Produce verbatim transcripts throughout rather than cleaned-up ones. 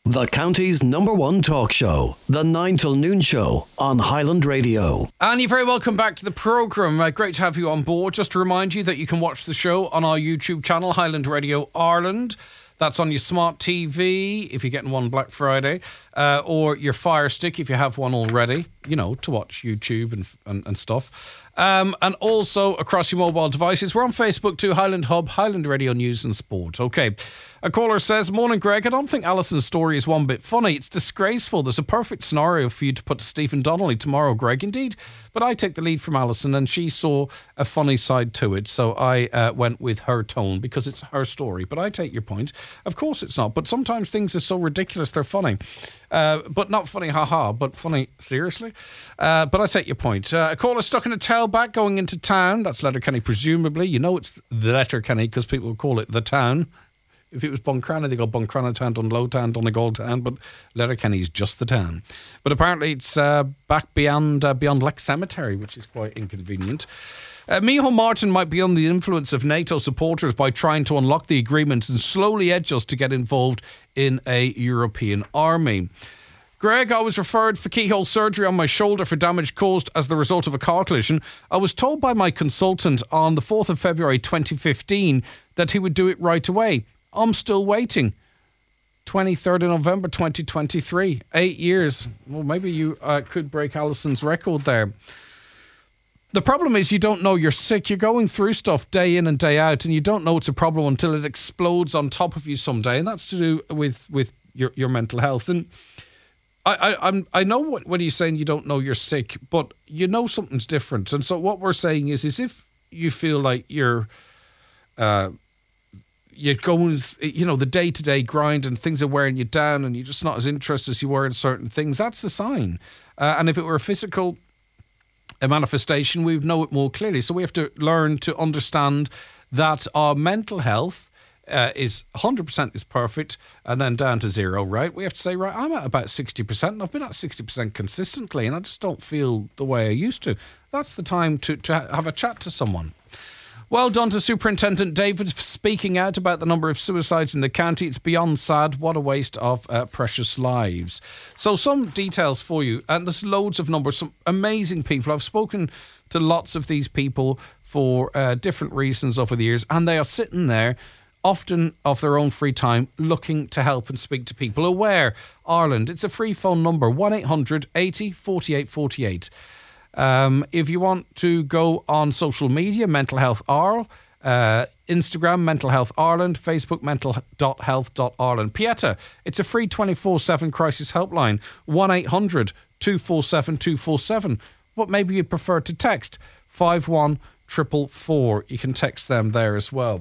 The county's number one talk show, The nine till Noon Show on Highland Radio. And you're very welcome back to the programme. Uh, great to have you on board. Just to remind you that you can watch the show on our YouTube channel, Highland Radio Ireland. That's on your smart T V, if you're getting one Black Friday, uh, or your Fire Stick, if you have one already, you know, to watch YouTube and and, and stuff. Um, and also across your mobile devices. We're on Facebook too, Highland Hub, Highland Radio News and Sport. Okay. A caller says, "Morning, Greg. I don't think Alison's story is one bit funny. It's disgraceful. There's a perfect scenario for you to put to Stephen Donnelly tomorrow, Greg. Indeed. But I take the lead from Alison, and she saw a funny side to it. So I uh, went with her tone because it's her story. But I take your point. Of course it's not. But sometimes things are so ridiculous they're funny. Uh, but not funny, haha, but funny, seriously. Uh, but I take your point. Uh, a caller stuck in a tailback going into town. That's Letterkenny, presumably. You know it's the Letterkenny because people call it the town. If it was Buncrana, they go Buncrana Town, Dunlow Town, Donegal Town, but Letterkenny is just the town. But apparently it's uh, back beyond uh, beyond Lex Cemetery, which is quite inconvenient. Uh, Micheál Martin might be under the influence of NATO supporters by trying to unlock the agreement and slowly edge us to get involved in a European army. Greg, I was referred for keyhole surgery on my shoulder for damage caused as the result of a car collision. I was told by my consultant on the fourth of February twenty fifteen that he would do it right away. I'm still waiting. twenty-third of November twenty twenty-three. Eight years. Well, maybe you uh, could break Alison's record there. The problem is you don't know you're sick. You're going through stuff day in and day out, and you don't know it's a problem until it explodes on top of you someday. And that's to do with, with your, your mental health. And I, I, I'm, I know what, when you're saying you don't know you're sick, but you know something's different. And so what we're saying is, is if you feel like you're... Uh, You're going, you know, the day-to-day grind and things are wearing you down and you're just not as interested as you were in certain things, that's a sign. Uh, and if it were a physical a manifestation, we would know it more clearly. So we have to learn to understand that our mental health uh, is one hundred percent is perfect and then down to zero, right? We have to say, right, I'm at about sixty percent and I've been at sixty percent consistently and I just don't feel the way I used to. That's the time to, to have a chat to someone. Well done to Superintendent David for speaking out about the number of suicides in the county. It's beyond sad. What a waste of uh, precious lives. So some details for you. And there's loads of numbers, some amazing people. I've spoken to lots of these people for uh, different reasons over the years. And they are sitting there, often of their own free time, looking to help and speak to people. Aware Ireland. It's a free phone number, one eight hundred eighty forty-eight forty-eight. Um, if you want to go on social media, Mental Health Ireland, uh, Instagram, Mental Health Ireland, Facebook, mental dot health dot ireland. Pieta, it's a free twenty-four seven crisis helpline, one eight hundred two four seven two four seven. But maybe you'd prefer to text five one four four four. You can text them there as well.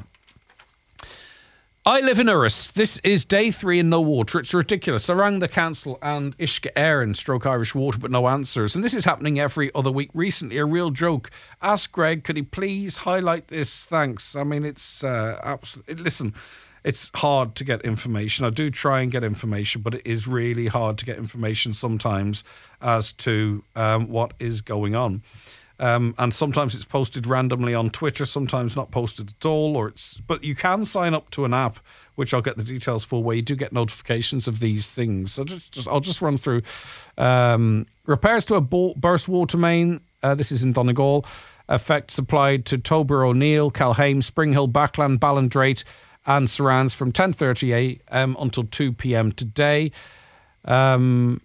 I live in Urris. This is day three and no water. It's ridiculous. I rang the council and Ishka Air and Stroke Irish Water, but no answers. And this is happening every other week. Recently, a real joke. Ask Greg, could he please highlight this? Thanks. I mean, it's uh, absolutely... Listen, it's hard to get information. I do try and get information, but it is really hard to get information sometimes as to um, what is going on. Um, and sometimes it's posted randomly on Twitter, sometimes not posted at all. Or it's, but you can sign up to an app, which I'll get the details for, where you do get notifications of these things. So just, just I'll just run through. Um, repairs to a bo- burst water main, uh, this is in Donegal, effects applied to Tober O'Neill, Calhame, Springhill, Backland, Ballindrate and surrounds from ten thirty a.m. until two p.m. today. Um...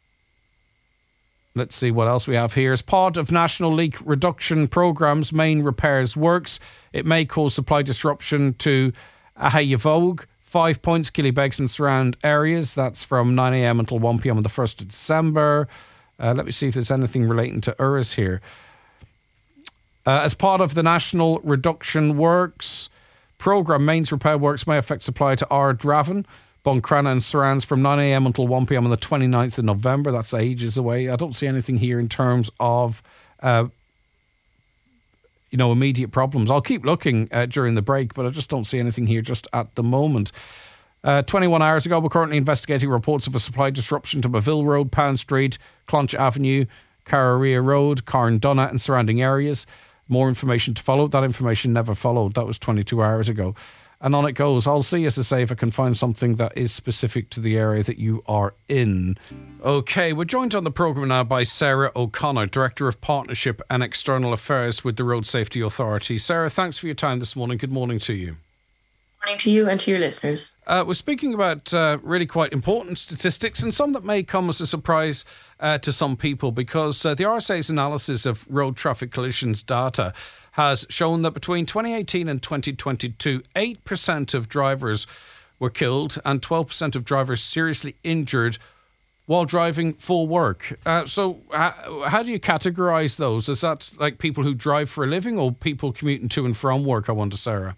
Let's see what else we have here. As part of National Leak Reduction Programme's main repairs works, it may cause supply disruption to Ahayavogue, Five Points, Killybegs and surround areas. That's from nine a.m. until one p.m. on the first of December. Uh, let me see if there's anything relating to Urris here. Uh, as part of the National Reduction Works Programme, mains repair works may affect supply to Ardravon, Buncrana and surrounds from nine a.m. until one p.m. on the twenty-ninth of November. That's ages away. I don't see anything here in terms of, uh, you know, immediate problems. I'll keep looking uh, during the break, but I just don't see anything here just at the moment. Uh, twenty-one hours ago, we're currently investigating reports of a supply disruption to Baville Road, Pound Street, Clonch Avenue, Carraria Road, Carndonagh and surrounding areas. More information to follow. That information never followed. That was twenty-two hours ago. and on it goes. I'll see, as I say, if I can find something that is specific to the area that you are in. Okay, we're joined on the programme now by Sarah O'Connor, Director of Partnership and External Affairs with the Road Safety Authority. Sarah, thanks for your time this morning. Good morning to you. Morning to you and to your listeners. Uh, we're speaking about uh, really quite important statistics, and some that may come as a surprise uh, to some people, because uh, the R S A's analysis of road traffic collisions data has shown that between twenty eighteen and twenty twenty-two, eight percent of drivers were killed and twelve percent of drivers seriously injured while driving for work. Uh, so how, how do you categorise those? Is that like people who drive for a living or people commuting to and from work, I wonder, Sarah?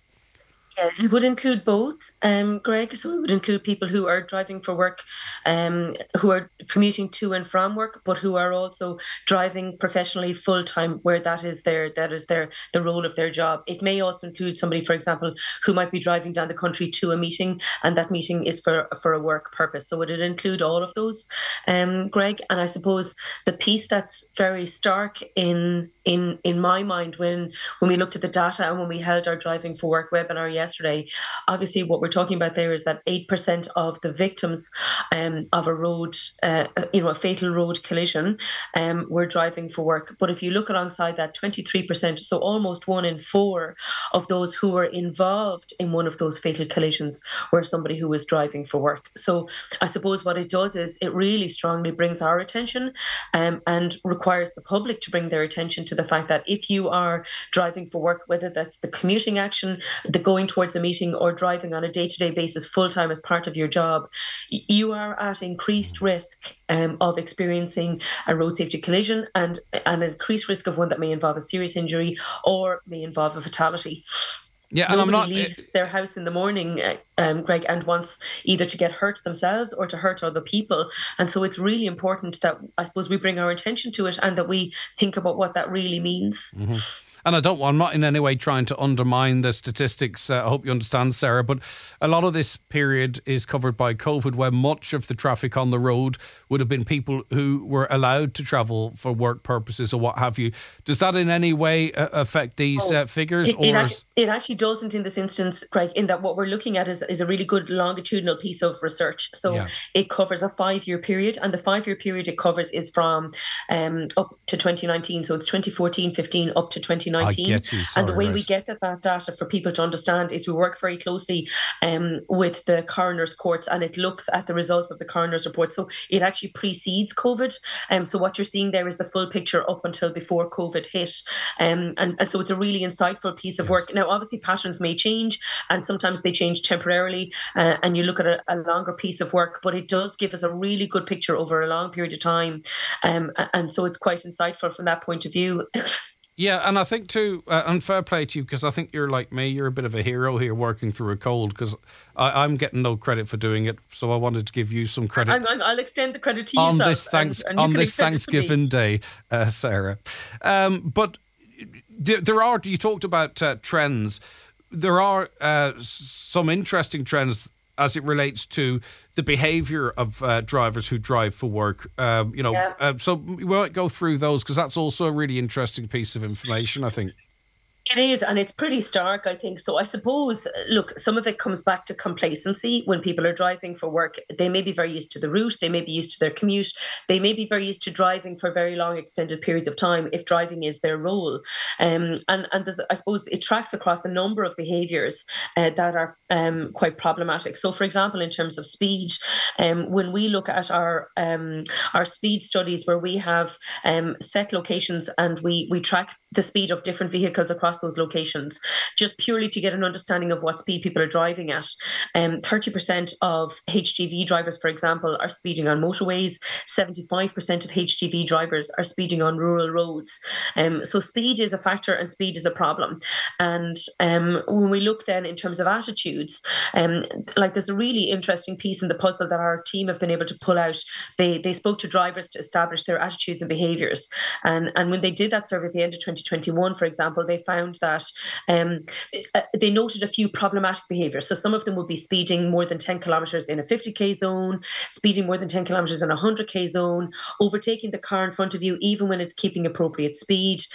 Yeah, it would include both, um, Greg. So it would include people who are driving for work, um, who are commuting to and from work, but who are also driving professionally full time, where that is their that is their the role of their job. It may also include somebody, for example, who might be driving down the country to a meeting, and that meeting is for for a work purpose. So it would include all of those, um, Greg. And I suppose the piece that's very stark in in in my mind when when we looked at the data and when we held our driving for work webinar yesterday. Yesterday, obviously, what we're talking about there is that eight percent of the victims um, of a road, uh, you know, a fatal road collision, um, were driving for work. But if you look alongside that, twenty-three percent, so almost one in four of those who were involved in one of those fatal collisions were somebody who was driving for work. So I suppose what it does is it really strongly brings our attention um, and requires the public to bring their attention to the fact that if you are driving for work, whether that's the commuting action, the going to towards a meeting or driving on a day-to-day basis full-time as part of your job, you are at increased risk um, of experiencing a road safety collision and an increased risk of one that may involve a serious injury or may involve a fatality. Yeah, and Nobody I'm not leaves their house in the morning, uh, um, Greg, and wants either to get hurt themselves or to hurt other people. And so it's really important that I suppose we bring our attention to it and that we think about what that really means. Mm-hmm. And I don't, I'm not in any way trying to undermine the statistics. Uh, I hope you understand, Sarah. But a lot of this period is covered by COVID, where much of the traffic on the road would have been people who were allowed to travel for work purposes or what have you. Does that in any way uh, affect these uh, figures? It, or it, actually, it actually doesn't in this instance, Craig, in that what we're looking at is, is a really good longitudinal piece of research. So yeah. It covers a five-year period, and the five-year period it covers is from um, up to twenty nineteen. So it's twenty fourteen fifteen up to twenty nineteen. I get you. Sorry, and the way right. we get at that data for people to understand is we work very closely um, with the coroner's courts, and it looks at the results of the coroner's report. So it actually precedes COVID. Um, so what you're seeing there is the full picture up until before COVID hit. Um, and, and so it's a really insightful piece of yes. work. Now, obviously, patterns may change, and sometimes they change temporarily, uh, and you look at a, a longer piece of work, but it does give us a really good picture over a long period of time. Um, and so it's quite insightful from that point of view. Yeah, and I think too, uh, and fair play to you, because I think you're like me, you're a bit of a hero here working through a cold, because I'm getting no credit for doing it, so I wanted to give you some credit. I'm, I'm, I'll extend the credit to you on this thanks and, and on this Thanksgiving Day, uh, Sarah. Um, but there are, you talked about uh, trends. There are uh, some interesting trends as it relates to the behaviour of uh, drivers who drive for work. Um, you know, yeah. uh, so we won't go through those, because that's also a really interesting piece of information, I think. It is, and it's pretty stark, I think. So I suppose, look, some of it comes back to complacency. When people are driving for work, they may be very used to the route, they may be used to their commute, they may be very used to driving for very long extended periods of time if driving is their role. Um, and and there's, I suppose it tracks across a number of behaviours uh, that are um, quite problematic. So, for example, in terms of speed, um, when we look at our um, our speed studies where we have um, set locations and we we track the speed of different vehicles across those locations, just purely to get an understanding of what speed people are driving at. Um, thirty percent of H G V drivers, for example, are speeding on motorways. seventy-five percent of H G V drivers are speeding on rural roads. Um, so speed is a factor and speed is a problem. And um, when we look then in terms of attitudes, um, like there's a really interesting piece in the puzzle that our team have been able to pull out. They they spoke to drivers to establish their attitudes and behaviours. And, and when they did that survey at the end of twenty twenty-one, for example, they found that um, they noted a few problematic behaviours. So some of them would be speeding more than ten kilometres in a fifty k zone, speeding more than ten kilometres in a one hundred k zone, overtaking the car in front of you even when it's keeping appropriate speed,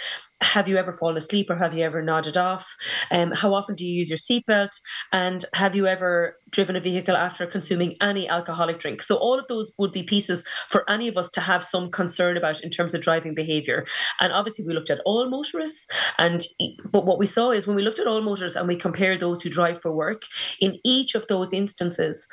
have you ever fallen asleep or have you ever nodded off? Um, how often do you use your seatbelt? And have you ever driven a vehicle after consuming any alcoholic drink? So all of those would be pieces for any of us to have some concern about in terms of driving behaviour. And obviously we looked at all motorists, and but what we saw is when we looked at all motorists and we compared those who drive for work, in each of those instances,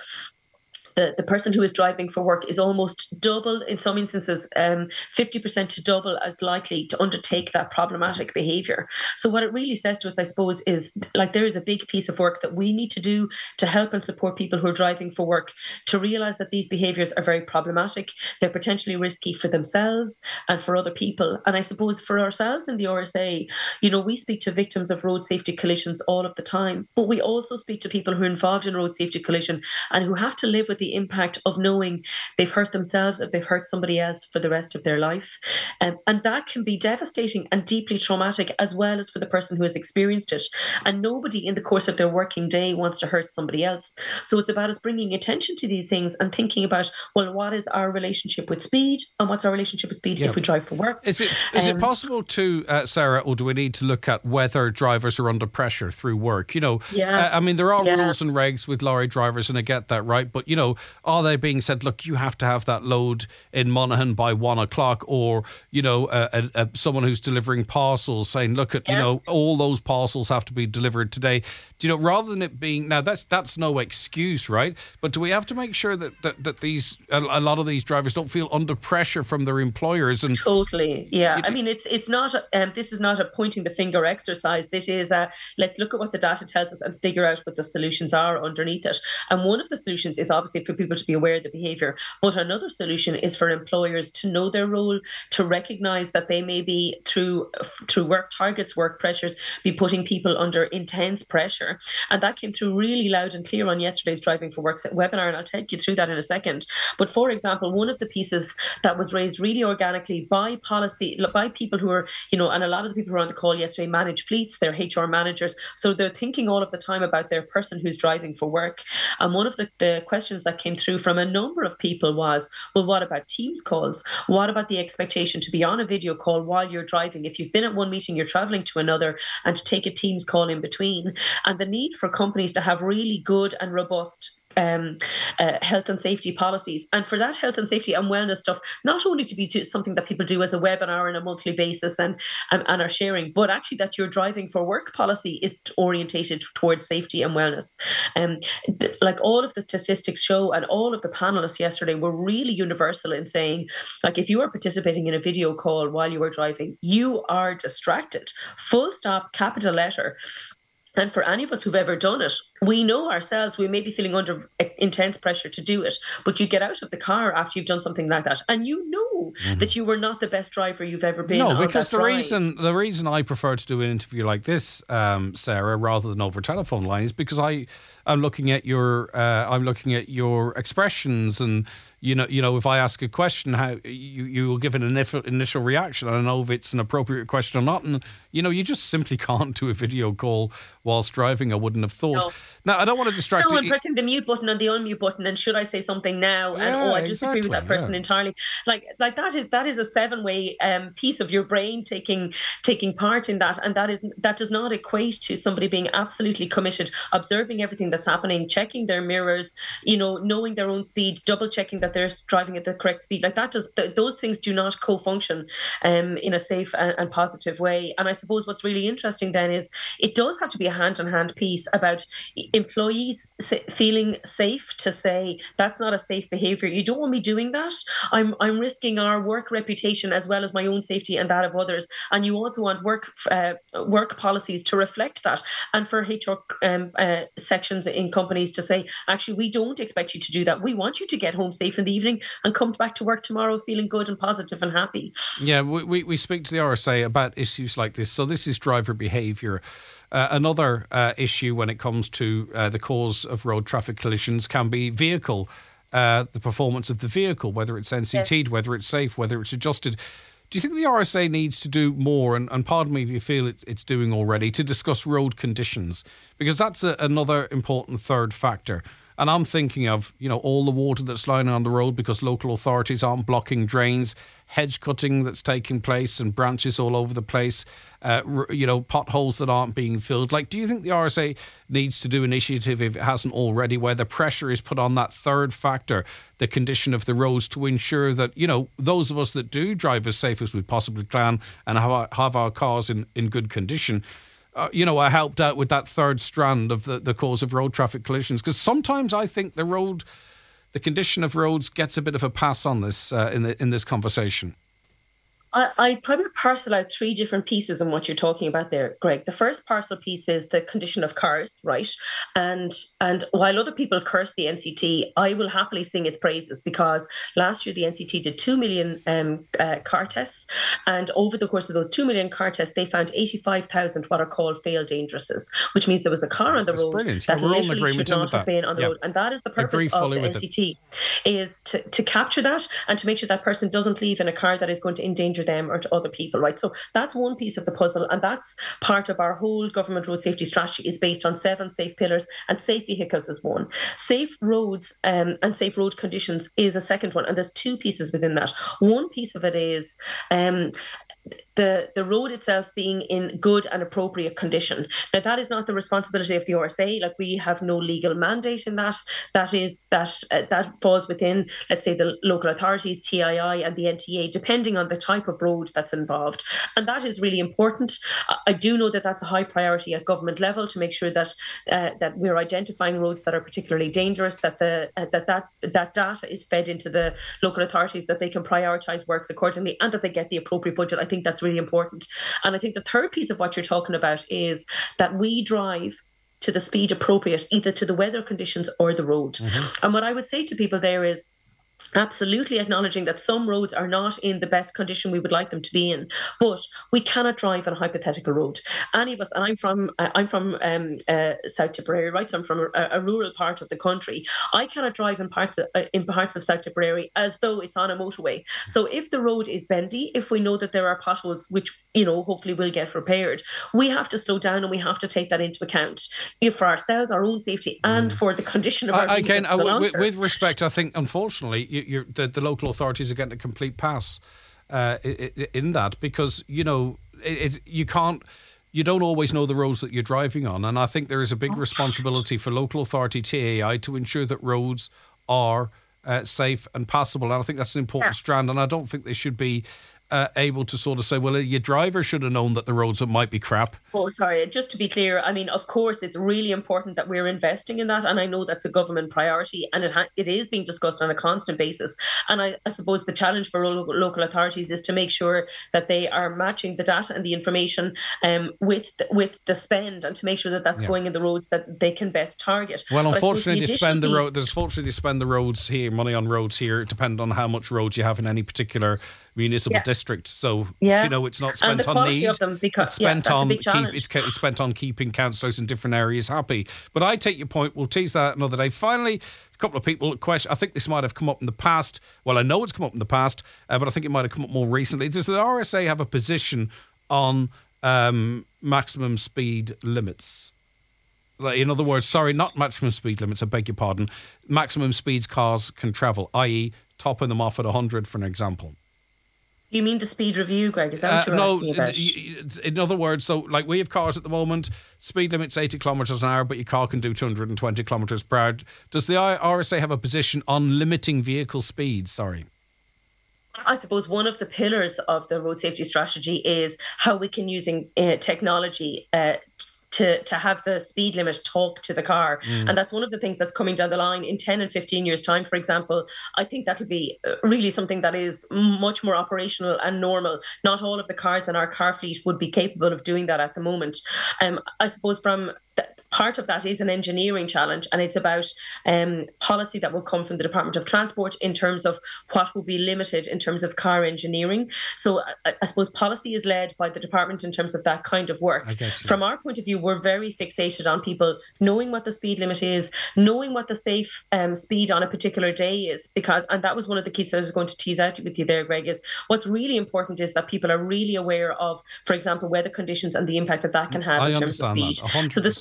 The, the person who is driving for work is almost double, in some instances, um, fifty percent to double as likely to undertake that problematic behaviour. So what it really says to us, I suppose, is like there is a big piece of work that we need to do to help and support people who are driving for work to realise that these behaviours are very problematic. They're potentially risky for themselves and for other people. And I suppose for ourselves in the R S A, you know, we speak to victims of road safety collisions all of the time, but we also speak to people who are involved in road safety collision and who have to live with the impact of knowing they've hurt themselves if they've hurt somebody else for the rest of their life. Um, and that can be devastating and deeply traumatic, as well as for the person who has experienced it. And nobody in the course of their working day wants to hurt somebody else. So it's about us bringing attention to these things and thinking about, well, what is our relationship with speed and what's our relationship with speed yeah. if we drive for work? Is it is um, it possible to, uh, Sarah, or do we need to look at whether drivers are under pressure through work? You know, yeah, uh, I mean, there are yeah. rules and regs with lorry drivers, and I get that, right? But, you know, are they being said, look, you have to have that load in Monaghan by one o'clock, or, you know, uh, uh, uh, someone who's delivering parcels saying, look, at yeah. you know, all those parcels have to be delivered today. Do you know, rather than it being, now that's that's no excuse, right? But do we have to make sure that that, that these, a, a lot of these drivers don't feel under pressure from their employers? And totally, yeah. It, I mean, it's it's not, um, this is not a pointing the finger exercise. This is a, let's look at what the data tells us and figure out what the solutions are underneath it. And one of the solutions is obviously for people to be aware of the behaviour, but another solution is for employers to know their role, to recognise that they may be, through through work targets, work pressures, be putting people under intense pressure. And that came through really loud and clear on yesterday's Driving for Work webinar, and I'll take you through that in a second. But for example, one of the pieces that was raised really organically by policy, by people who are, you know, and a lot of the people who were on the call yesterday manage fleets, they're H R managers, so they're thinking all of the time about their person who's driving for work. And one of the, the questions that came through from a number of people was, well, what about Teams calls? What about the expectation to be on a video call while you're driving? If you've been at one meeting, you're traveling to another, and to take a Teams call in between. And the need for companies to have really good and robust Um, uh, health and safety policies, and for that health and safety and wellness stuff not only to be to something that people do as a webinar on a monthly basis and, and and are sharing, but actually that your driving for work policy is orientated towards safety and wellness. Um, th- like all of the statistics show, and all of the panelists yesterday were really universal in saying, like, if you are participating in a video call while you are driving, you are distracted. Full stop, capital letter. And for any of us who've ever done it, we know ourselves, we may be feeling under intense pressure to do it, but you get out of the car after you've done something like that, and you know mm-hmm. that you were not the best driver you've ever been. No, because the ride. reason the reason I prefer to do an interview like this, um, Sarah, rather than over telephone line, is because I am looking at your uh, I'm looking at your expressions, and you know, you know, if I ask a question, how you you will give an initial initial reaction. I don't know if it's an appropriate question or not, and you know, you just simply can't do a video call whilst driving. I wouldn't have thought. No. Now, I don't want to distract no, you. No, and pressing the mute button and the unmute button, and should I say something now? Yeah, and oh, I disagree exactly, with that person yeah. entirely. Like, like that is that is a seven way um, piece of your brain taking taking part in that, and that is that does not equate to somebody being absolutely committed, observing everything that's happening, checking their mirrors, you know, knowing their own speed, double checking that they're driving at the correct speed. Like that does th- those things do not co-function um, in a safe and, and positive way. And I suppose what's really interesting then is it does have to be a hand-in-hand piece about employees feeling safe to say that's not a safe behaviour. You don't want me doing that. I'm I'm risking our work reputation as well as my own safety and that of others. And you also want work uh, work policies to reflect that, and for H R um, uh, sections in companies to say, actually, we don't expect you to do that. We want you to get home safe in the evening and come back to work tomorrow feeling good and positive and happy. Yeah, we we, we speak to the R S A about issues like this. So this is driver behaviour. Uh, another uh, issue when it comes to uh, the cause of road traffic collisions can be vehicle, uh, the performance of the vehicle, whether it's N C T'd, yes. whether it's safe, whether it's adjusted. Do you think the R S A needs to do more, and, and pardon me if you feel it, it's doing already, to discuss road conditions? Because that's a, another important third factor. And I'm thinking of, you know, all the water that's lying on the road because local authorities aren't blocking drains, hedge cutting that's taking place and branches all over the place, uh, you know, potholes that aren't being filled. Like, do you think the R S A needs to do an initiative, if it hasn't already, where the pressure is put on that third factor, the condition of the roads, to ensure that, you know, those of us that do drive as safe as we possibly can and have our, have our cars in, in good condition, uh, you know, are helped out with that third strand of the, the cause of road traffic collisions? Because sometimes I think the road... the condition of roads gets a bit of a pass on this uh, in the, in this conversation. I, I'd probably parcel out three different pieces in what you're talking about there, Greg. The first parcel piece is the condition of cars, right? And and while other people curse the N C T, I will happily sing its praises, because last year the N C T did two million um, uh, car tests, and over the course of those two million car tests, they found eighty-five thousand what are called fail dangerouses, which means there was a car on the That's road brilliant. that Yeah, literally should not have been on the yeah. road. And that is the Agree purpose of fully the with N C T, it. is to, to capture that and to make sure that person doesn't leave in a car that is going to endanger them or to other people, right? So that's one piece of the puzzle, and that's part of our whole government road safety strategy, is based on seven safe pillars, and safe vehicles is one. Safe roads um, and safe road conditions is a second one, and there's two pieces within that. One piece of it is um, the the road itself being in good and appropriate condition. Now, that is not the responsibility of the R S A. Like, we have no legal mandate in that. That is that uh, that falls within, let's say, the local authorities, T I I and the N T A, depending on the type of road that's involved. And that is really important. I do know that that's a high priority at government level, to make sure that uh, that we're identifying roads that are particularly dangerous, that the uh, that, that that data is fed into the local authorities, that they can prioritise works accordingly, and that they get the appropriate budget. I think that's really important. And I think the third piece of what you're talking about is that we drive to the speed appropriate, either to the weather conditions or the road. Mm-hmm. And what I would say to people there is, absolutely acknowledging that some roads are not in the best condition we would like them to be in, but we cannot drive on a hypothetical road. Any of us, and I'm from uh, I'm from um, uh, South Tipperary, right? So I'm from a, a rural part of the country. I cannot drive in parts of, uh, in parts of South Tipperary as though it's on a motorway. So if the road is bendy, if we know that there are potholes, which, you know, hopefully will get repaired, we have to slow down, and we have to take that into account, you know, for ourselves, our own safety, and for the condition of our vehicles. Again, uh, with, with respect, I think unfortunately you, you're, the, the local authorities are getting a complete pass uh, in, in that, because, you know, it, it, you can't, you don't always know the roads that you're driving on, and I think there is a big responsibility for local authority T A I to ensure that roads are uh, safe and passable, and I think that's an important yeah. strand, and I don't think they should be Uh, able to sort of say, well, your driver should have known that the roads might be crap. Oh, sorry. Just to be clear, I mean, of course, it's really important that we're investing in that. And I know that's a government priority, and it ha- it is being discussed on a constant basis. And I, I suppose the challenge for lo- local authorities is to make sure that they are matching the data and the information um, with, the, with the spend, and to make sure that that's yeah. going in the roads that they can best target. Well, unfortunately, the they spend the road. There's unfortunately they spend the roads here, money on roads here, depending on how much roads you have in any particular municipal yeah. district. So yeah. you know, it's not spent on need. Of them because, it's spent yeah, on keep, it's, it's spent on keeping councillors in different areas happy. But I take your point. We'll tease that another day. Finally, a couple of people question. I think this might have come up in the past. Well, I know it's come up in the past, uh, but I think it might have come up more recently. Does the R S A have a position on um, maximum speed limits? In other words, sorry, not maximum speed limits, I beg your pardon. Maximum speeds cars can travel, that is topping them off at one hundred, for an example. You mean the speed review, Greg? Is that what you're uh, no, asking about? In other words, so like we have cars at the moment, speed limit's eighty kilometres an hour, but your car can do two hundred twenty kilometres per hour. Does the R S A have a position on limiting vehicle speeds? Sorry. I suppose one of the pillars of the road safety strategy is how we can, using uh, technology, uh, to to have the speed limit talk to the car. Mm. And that's one of the things that's coming down the line in ten and fifteen years' time, for example. I think that'll be really something that is much more operational and normal. Not all of the cars in our car fleet would be capable of doing that at the moment. Um, I suppose from th- part of that is an engineering challenge, and it's about um, policy that will come from the Department of Transport in terms of what will be limited in terms of car engineering. So I, I suppose policy is led by the department in terms of that kind of work. From our point of view, we're very fixated on people knowing what the speed limit is, knowing what the safe um, speed on a particular day is, because, and that was one of the keys that I was going to tease out with you there, Greg, is what's really important is that people are really aware of, for example, weather conditions and the impact that that can have I in terms of speed. That, so the speed limit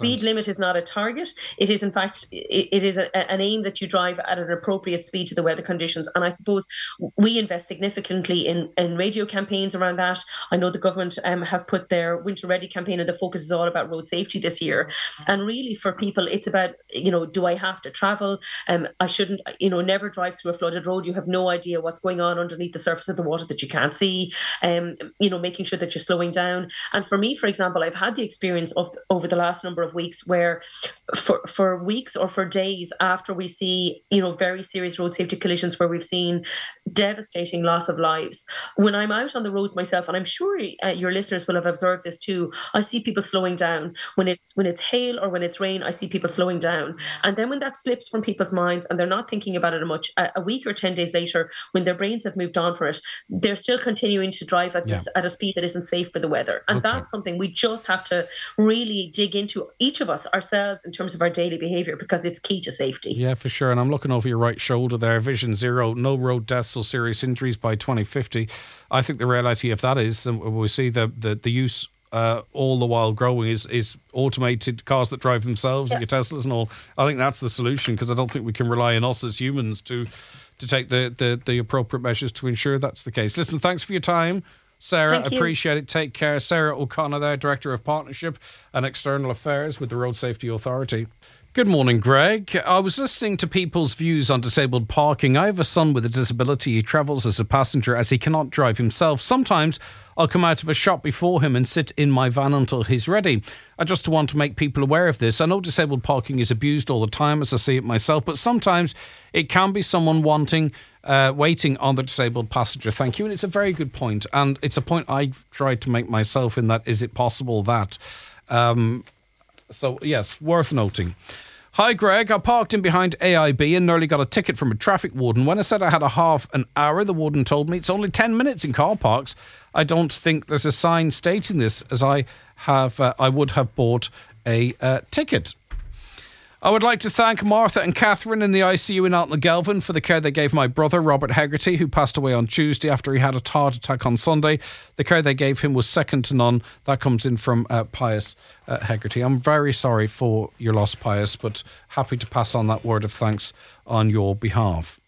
is not a target. It is, in fact, it, it is a, an aim that you drive at an appropriate speed to the weather conditions. And I suppose we invest significantly in, in radio campaigns around that. I know the government um, have put their Winter Ready campaign, and the focus is all about road safety this year. And really, for people, it's about, you know, do I have to travel? Um, I shouldn't, you know, never drive through a flooded road. You have no idea what's going on underneath the surface of the water that you can't see. Um, you know, making sure that you're slowing down. And for me, for example, I've had the experience of over the last number of weeks where for for weeks or for days after we see, you know, very serious road safety collisions where we've seen devastating loss of lives, when I'm out on the roads myself, and I'm sure uh, your listeners will have observed this too, I see people slowing down. When it's when it's hail or when it's rain, I see people slowing down. And then when that slips from people's minds and they're not thinking about it much, a, a week or ten days later, when their brains have moved on for it, they're still continuing to drive at, yeah. this, at a speed that isn't safe for the weather. And okay. that's something we just have to really dig into, each of us, ourselves, in terms of our daily behaviour, because it's key to safety. Yeah, for sure. And I'm looking over your right shoulder there, Vision Zero, no road deaths or serious injuries by twenty fifty. I think the reality of that is, and we see the, the, the use uh, all the while growing, is, is automated cars that drive themselves, yeah. your Teslas and all. I think that's the solution, because I don't think we can rely on us as humans to to take the, the, the appropriate measures to ensure that's the case. Listen, thanks for your time, Sarah. Thank you. Appreciate it. Take care. Sarah O'Connor there, Director of Partnership and External Affairs with the Road Safety Authority. Good morning, Greg. I was listening to people's views on disabled parking. I have a son with a disability. He travels as a passenger as he cannot drive himself. Sometimes I'll come out of a shop before him and sit in my van until he's ready. I just want to make people aware of this. I know disabled parking is abused all the time, as I see it myself, but sometimes it can be someone wanting, uh, waiting on the disabled passenger. Thank you. And it's a very good point. And it's a point I've tried to make myself, in that, is it possible that... Um, So, yes, worth noting. Hi, Greg. I parked in behind A I B and nearly got a ticket from a traffic warden. When I said I had a half an hour, the warden told me it's only ten minutes in car parks. I don't think there's a sign stating this, as I have. Uh, I would have bought a uh, ticket. I would like to thank Martha and Catherine in the I C U in Altnagelvin for the care they gave my brother, Robert Hegarty, who passed away on Tuesday after he had a heart attack on Sunday. The care they gave him was second to none. That comes in from uh, Pius uh, Hegarty. I'm very sorry for your loss, Pius, but happy to pass on that word of thanks on your behalf.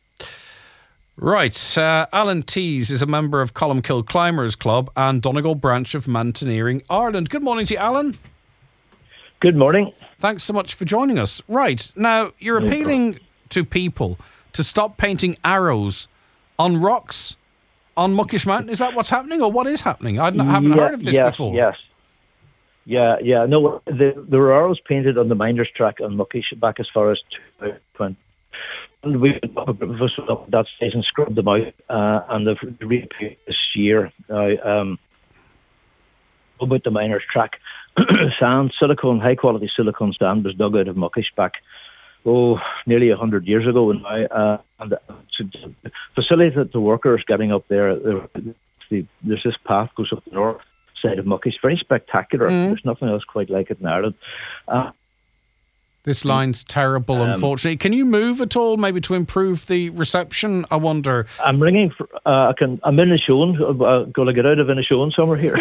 Right, uh, Alan Tees is a member of Columkill Climbers Club and Donegal branch of Mountaineering Ireland. Good morning to you, Alan. Good morning. Thanks so much for joining us. Right, now you're appealing to people to stop painting arrows on rocks on Muckish Mountain. Is that what's happening, or what is happening? I haven't yeah, heard of this yes, before. Yes, yeah, yeah. No, the, there were arrows painted on the miners' track on Muckish back as far as two thousand twenty. And we went up at that stage and scrubbed them out, uh, and they've reappeared this year. Uh, um, about the miners' track. Sand, silicone, high quality silicone sand was dug out of Muckish back, oh, nearly a hundred years ago. And, I, uh, and the facility that the workers getting up there, the, there's this path goes up the north side of Muckish, very spectacular. Mm. There's nothing else quite like it in Ireland. Uh, This line's terrible, um, unfortunately. Can you move at all, maybe to improve the reception? I wonder. I'm ringing. For, uh, I can. I'm in Inishowen. Uh, going to get out of Inishowen somewhere here.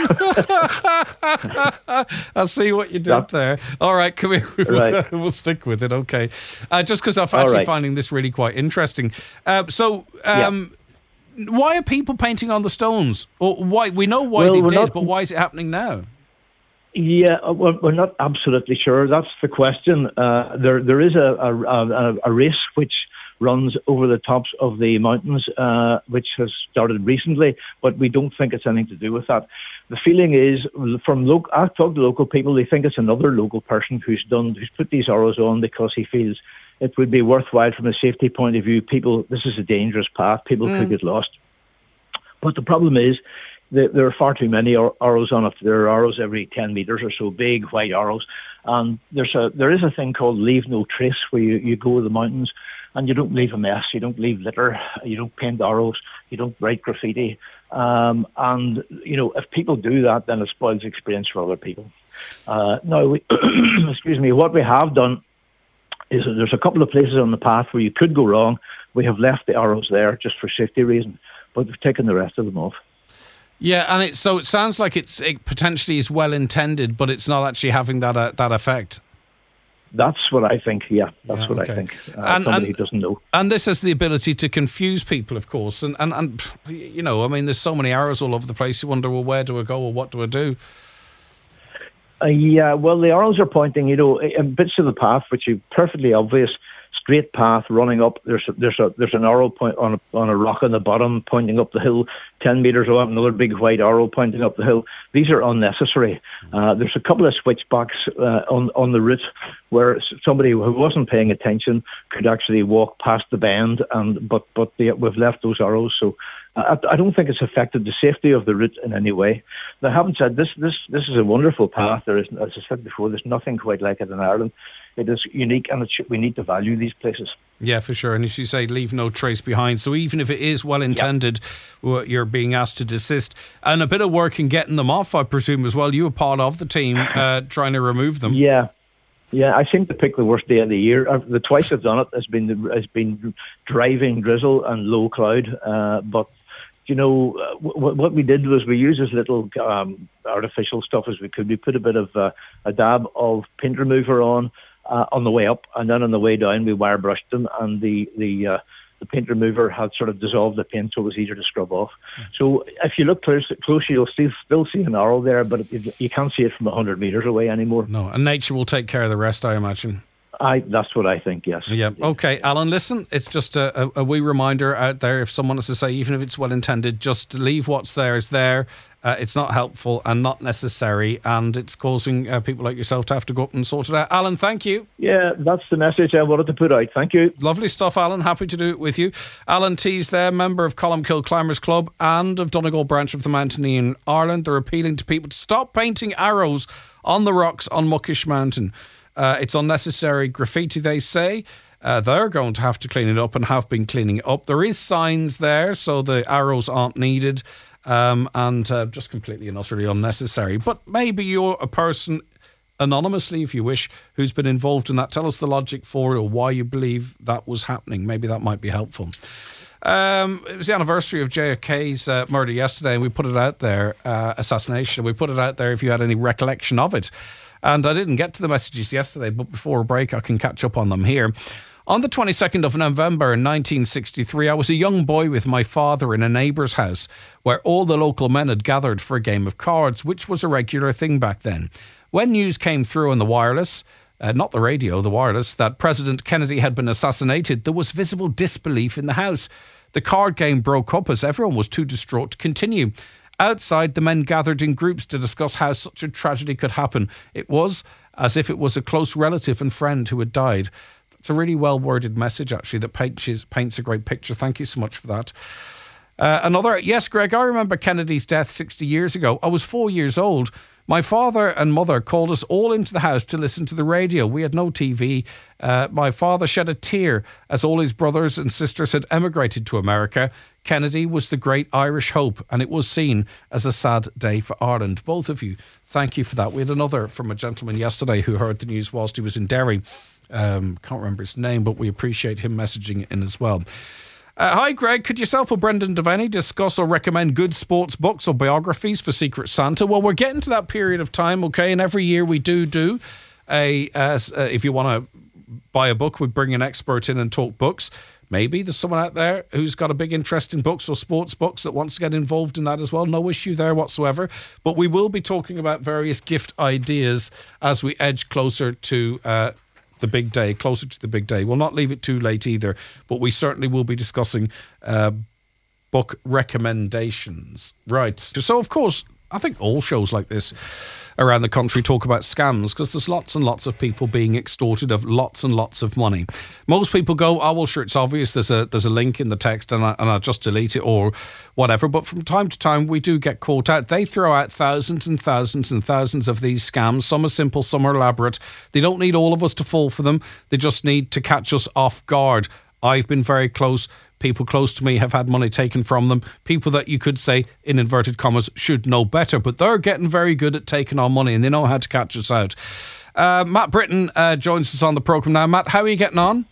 I see what you did that, there. All right, come here. Right. We'll stick with it. Okay. Uh, just because I'm actually right. finding this really quite interesting. Uh, so, um, yeah. why are people painting on the stones? Or why? We know why well, they did, not, but why is it happening now? Yeah, well, we're not absolutely sure. That's the question. Uh, there, there is a, a, a race which runs over the tops of the mountains, uh, which has started recently, but we don't think it's anything to do with that. The feeling is, from local, I've talked to local people, they think it's another local person who's done, who's put these arrows on because he feels it would be worthwhile from a safety point of view. People, this is a dangerous path. People mm. could get lost. But the problem is, there are far too many arrows on it. There are arrows every ten metres or so, big white arrows. And there's a there is a thing called leave no trace, where you, you go to the mountains and you don't leave a mess, you don't leave litter, you don't paint arrows, you don't write graffiti. Um, and, you know, if people do that, then it spoils the experience for other people. Uh, now, we, excuse me, what we have done is that there's a couple of places on the path where you could go wrong. We have left the arrows there just for safety reasons, but we've taken the rest of them off. Yeah, and it, so it sounds like it's it potentially is well intended, but it's not actually having that uh, that effect. That's what I think. Yeah, that's Yeah, what okay. I think. Uh, And- somebody and- who doesn't know. And this has the ability to confuse people, of course. And, and, and, you know, I mean, there's so many arrows all over the place. You wonder, well, where do I go or what do I do? Uh, yeah, well, the arrows are pointing, you know, in bits of the path, which are perfectly obvious. Straight path running up. There's a, there's a there's an arrow point on a, on a rock on the bottom pointing up the hill. Ten meters away, another big white arrow pointing up the hill. These are unnecessary. Uh, there's a couple of switchbacks uh, on on the route where somebody who wasn't paying attention could actually walk past the bend, and but but the, we've left those arrows. So I, I don't think it's affected the safety of the route in any way. Now, having said this, this this is a wonderful path. There is, as I said before, there's nothing quite like it in Ireland. It is unique, and it should, we need to value these places. Yeah, for sure. And as you say, leave no trace behind. So even if it is well intended, yep. you're being asked to desist. And a bit of work in getting them off, I presume, as well. You were part of the team uh, trying to remove them. Yeah. Yeah, I seem to pick the worst day of the year. Uh, the twice I've done it has been has been driving drizzle and low cloud. Uh, but you know, uh, w- what we did was we used as little um, artificial stuff as we could. We put a bit of uh, a dab of paint remover on uh, on the way up, and then on the way down we wire brushed them, and the the uh, the paint remover had sort of dissolved the paint, so it was easier to scrub off. Mm. So if you look close, closely, you'll still still see an arrow there, but it, you can't see it from a hundred meters away anymore. No, and nature will take care of the rest, I imagine. I, that's what I think, yes. Yeah. Okay, Alan, listen, it's just a, a, a wee reminder out there, if someone has to say, even if it's well intended, just leave what's there is there. Uh, it's not helpful and not necessary, and it's causing uh, people like yourself to have to go up and sort it out. Alan, thank you. Yeah, that's the message I wanted to put out. Thank you. Lovely stuff, Alan. Happy to do it with you. Alan Tees there, member of Columkill Climbers Club and of Donegal branch of the Mountaineering Ireland. They're appealing to people to stop painting arrows on the rocks on Muckish Mountain. Uh, it's unnecessary graffiti, they say. Uh, they're going to have to clean it up and have been cleaning it up. There is signs there, so the arrows aren't needed, um, and uh, just completely and utterly unnecessary. But maybe you're a person, anonymously if you wish, who's been involved in that. Tell us the logic for it or why you believe that was happening. Maybe that might be helpful. Um, it was the anniversary of J F K's uh, murder yesterday, and we put it out there, uh, assassination. We put it out there if you had any recollection of it. And I didn't get to the messages yesterday, but before a break, I can catch up on them here. On the twenty-second of November in nineteen sixty-three, I was a young boy with my father in a neighbour's house where all the local men had gathered for a game of cards, which was a regular thing back then. When news came through on the wireless, uh, not the radio, the wireless, that President Kennedy had been assassinated, there was visible disbelief in the house. The card game broke up as everyone was too distraught to continue. Outside, the men gathered in groups to discuss how such a tragedy could happen. It was as if it was a close relative and friend who had died. It's a really well-worded message, actually, that paints, paints a great picture. Thank you so much for that. Uh, another, yes, Greg, I remember Kennedy's death sixty years ago. I was four years old. My father and mother called us all into the house to listen to the radio. We had no T V. Uh, my father shed a tear as all his brothers and sisters had emigrated to America. Kennedy was the great Irish hope, and it was seen as a sad day for Ireland. Both of you, thank you for that. We had another from a gentleman yesterday who heard the news whilst he was in Derry. Um, can't remember his name, but we appreciate him messaging in as well. Uh, hi, Greg. Could yourself or Brendan Devaney discuss or recommend good sports books or biographies for Secret Santa? Well, we're getting to that period of time, okay? And every year we do do a, uh, uh, if you want to buy a book, we bring an expert in and talk books. Maybe there's someone out there who's got a big interest in books or sports books that wants to get involved in that as well. No issue there whatsoever. But we will be talking about various gift ideas as we edge closer to uh, the big day, closer to the big day. We'll not leave it too late either, but we certainly will be discussing uh, book recommendations. Right. So, of course, I think all shows like this around the country talk about scams because there's lots and lots of people being extorted of lots and lots of money. Most people go, oh, well, sure, it's obvious. There's a there's a link in the text and I, and I just delete it or whatever. But from time to time, we do get caught out. They throw out thousands and thousands and thousands of these scams. Some are simple, some are elaborate. They don't need all of us to fall for them. They just need to catch us off guard. I've been very close. People close to me have had money taken from them. People that you could say, in inverted commas, should know better. But they're getting very good at taking our money and they know how to catch us out. Uh, Matt Britton uh, joins us on the programme now. Matt, how are you getting on?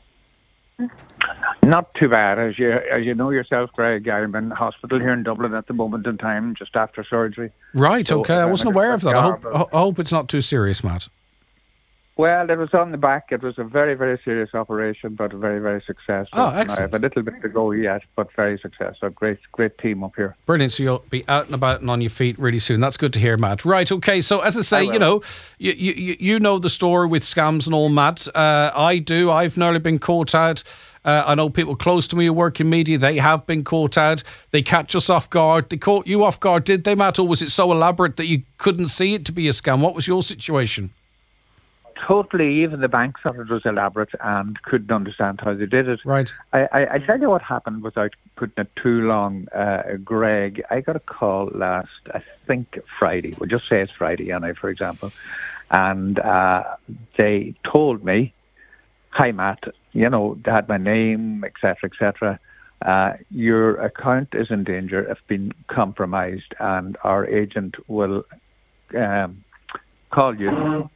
Not too bad. As you as you know yourself, Greg, I'm in hospital here in Dublin at the moment in time, just after surgery. Right, so okay. I wasn't aware of that. I hope, I hope it's not too serious, Matt. Well, it was on the back. It was a very, very serious operation, but very, very successful. Oh, And I excellent. have a little bit to go yet, but very successful. Great, great team up here. Brilliant. So you'll be out and about and on your feet really soon. That's good to hear, Matt. Right. Okay. So as I say, I you will. know, you, you you know the story with scams and all, Matt. Uh, I do. I've nearly been caught out. Uh, I know people close to me who work in media. They have been caught out. They catch us off guard. They caught you off guard, did they, Matt? Or was it so elaborate that you couldn't see it to be a scam? What was your situation? Totally, even the bank thought it was elaborate and couldn't understand how they did it. Right. I, I, I tell you what happened without putting it too long, uh, Greg. I got a call last, I think, Friday. We'll just say it's Friday, Anna, for example. And uh, they told me, hi, Matt, you know, they had my name, et cetera, et cetera. Uh, your account is in danger, it's been compromised, and our agent will um, call you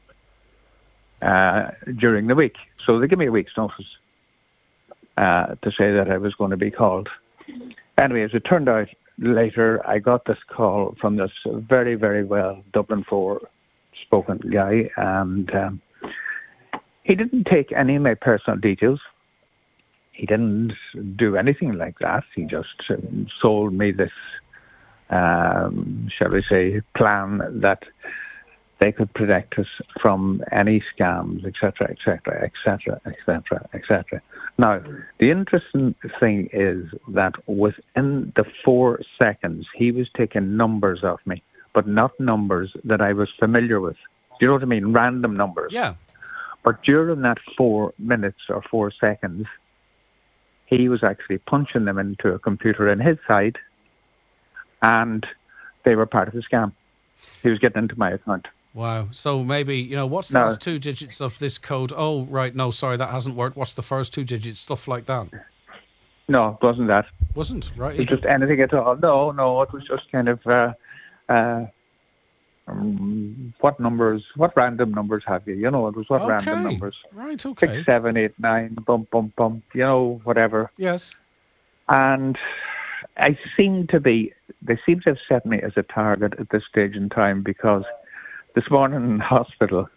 Uh, during the week. So they give me a week's notice uh, to say that I was going to be called. Anyway, as it turned out, later I got this call from this very, very well Dublin four spoken guy, and um, he didn't take any of my personal details. He didn't do anything like that. He just um, sold me this, um, shall we say, plan that they could protect us from any scams, et cetera, et cetera, et cetera, et cetera, et cetera. Now, the interesting thing is that within the four seconds, he was taking numbers off me, but not numbers that I was familiar with. Do you know what I mean? Random numbers. Yeah. But during that four minutes or four seconds, he was actually punching them into a computer in his side, and they were part of the scam. He was getting into my account. Wow. So maybe, you know, what's the No. last two digits of this code? Oh, right. No, sorry, that hasn't worked. What's the first two digits? Stuff like that. No, it wasn't that. Wasn't, right? It was just anything at all. No, no, it was just kind of uh, uh, um, what numbers, what random numbers have you? You know, it was what random Okay. numbers. Right, okay. Six, seven, eight, nine, bump, bump, bump, you know, whatever. Yes. And I seem to be, they seem to have set me as a target at this stage in time, because this morning in hospital,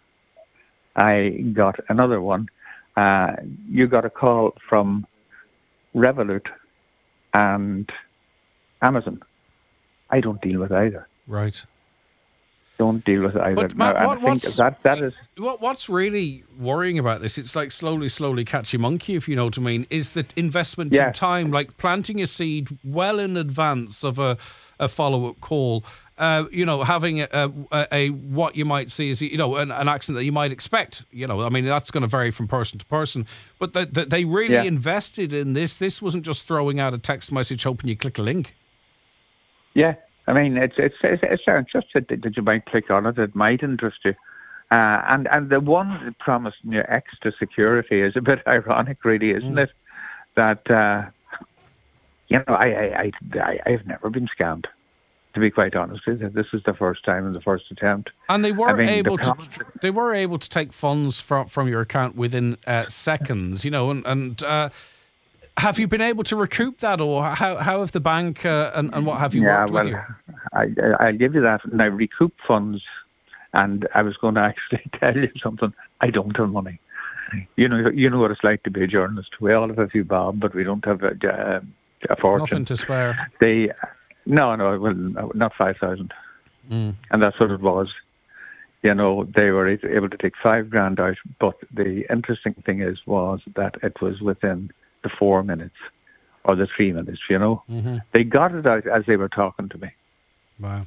I got another one. Uh, you got a call from Revolut and Amazon. I don't deal with either. Right. Don't deal with either. But, Matt, Now, and what- I think what's- that, that is... What What's really worrying about this, it's like slowly, slowly catch your monkey, if you know what I mean, is the investment Yeah. in time, like planting a seed well in advance of a, a follow-up call. Uh, you know, having a, a, a what you might see as, you know, an, an accent that you might expect. You know, I mean, that's going to vary from person to person. But the, the, they really Yeah. invested in this. This wasn't just throwing out a text message hoping you click a link. Yeah, I mean, it's it's it's, it's just that, that you might click on it. It might interest you. Uh, and, and the one that promised you extra security is a bit ironic, really, isn't Mm. it? That, uh, you know, I, I, I, I have never been scammed, to be quite honest with you. This is the first time and the first attempt. And they were I mean, the able to promise- they were able to take funds from from your account within uh, seconds, you know, and and uh, have you been able to recoup that, or how how have the bank uh, and, and what have you Yeah, worked well, with you? I, I, I'll give you that. Now, recoup funds, and I was going to actually tell you something. I don't have money. You know, you know what it's like to be a journalist. We all have a few bob, but we don't have a, uh, a fortune. Nothing to spare. They, no, no, well, no, not five thousand, Mm. and that's what it was. You know, they were able to take five grand out, but the interesting thing is was that it was within the four minutes or the three minutes. You know, Mm-hmm. they got it out as they were talking to me. Wow.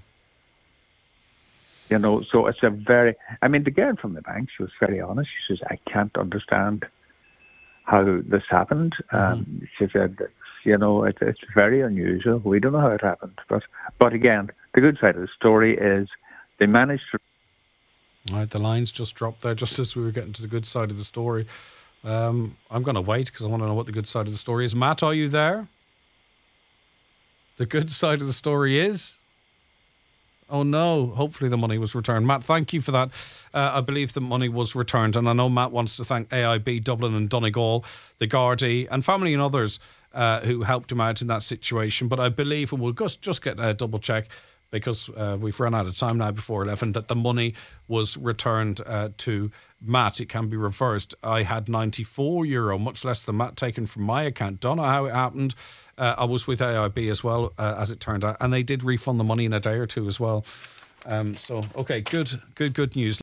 You know, so it's a very, I mean, the girl from the bank, she was very honest. She says, I can't understand how this happened. Um, she said, you know, it, it's very unusual. We don't know how it happened. But, but again, the good side of the story is they managed to... All right, the lines just dropped there just as we were getting to the good side of the story. Um, I'm going to wait because I want to know what the good side of the story is. Matt, are you there? The good side of the story is... Oh, no. Hopefully the money was returned. Matt, thank you for that. Uh, I believe the money was returned. And I know Matt wants to thank A I B, Dublin and Donegal, the Gardaí and family and others uh, who helped him out in that situation. But I believe, and we'll just, just get a double check because uh, we've run out of time now before eleven, that the money was returned uh, to M A T, it can be reversed. I had ninety-four euro, much less than M A T, taken from my account. Don't know how it happened. Uh, I was with A I B as well, uh, as it turned out, and they did refund the money in a day or two as well. Um, so, okay, good, good, good news.